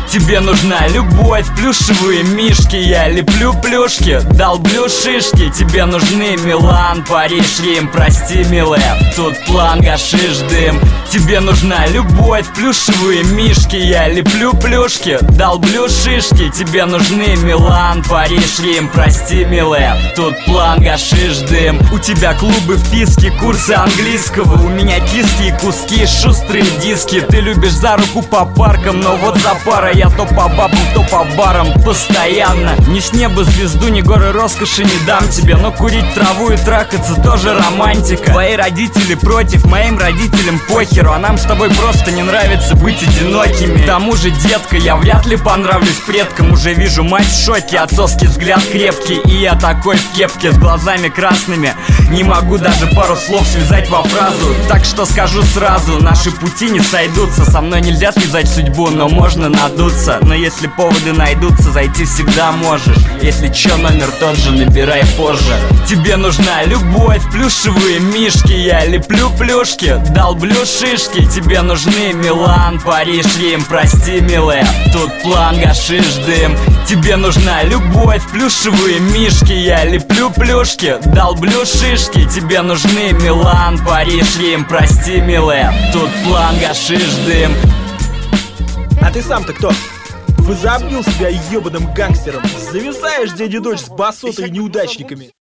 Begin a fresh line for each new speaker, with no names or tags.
Тебе нужна любовь, плюшевые мишки. Я леплю плюшки, долблю шишки. Тебе нужны Милан, Париж, Рим, прости, милая, тут план, гашиш, дым. Тебе нужна любовь, плюшевые мишки. Я леплю плюшки, долблю шишки. Тебе нужны Милан, Париж, Рим, прости, милая, тут план, гашиш, дым. У тебя клубы, вписки, курсы английского. У меня киски и куски, шустрые диски. Ты любишь за руку по паркам, но вот за парой я то по бабам, то по барам постоянно. Ни с неба звезду, ни горы роскоши не дам тебе, но курить траву и трахаться тоже романтика. Твои родители против, моим родителям похеру, а нам с тобой просто не нравится быть одинокими. К тому же, детка, я вряд ли понравлюсь предкам. Уже вижу мать в шоке, отцовский взгляд крепкий. И я такой в кепке с глазами красными, не могу даже пару слов связать во фразу. Так что скажу сразу, наши пути не сойдутся. Со мной нельзя связать судьбу, но можно надуться. Но если поводы найдутся, зайти всегда можешь. Если чё, номер тот же, набирай позже. Тебе нужна любовь, плюшевые мишки. Я леплю плюшки, долблю шишки. Тебе нужны Милан, Париж, Рим, прости, милая, тут план, гашиш, дым. Тебе нужна любовь, плюшевые мишки. Я леплю плюшки, долблю шишки. Тебе нужны Милан, Париж, Рим, прости, милая, тут план, гашиш, дым.
А ты сам-то кто? Возомнил себя ебаным гангстером. Зависаешь день и ночь с басотой и неудачниками.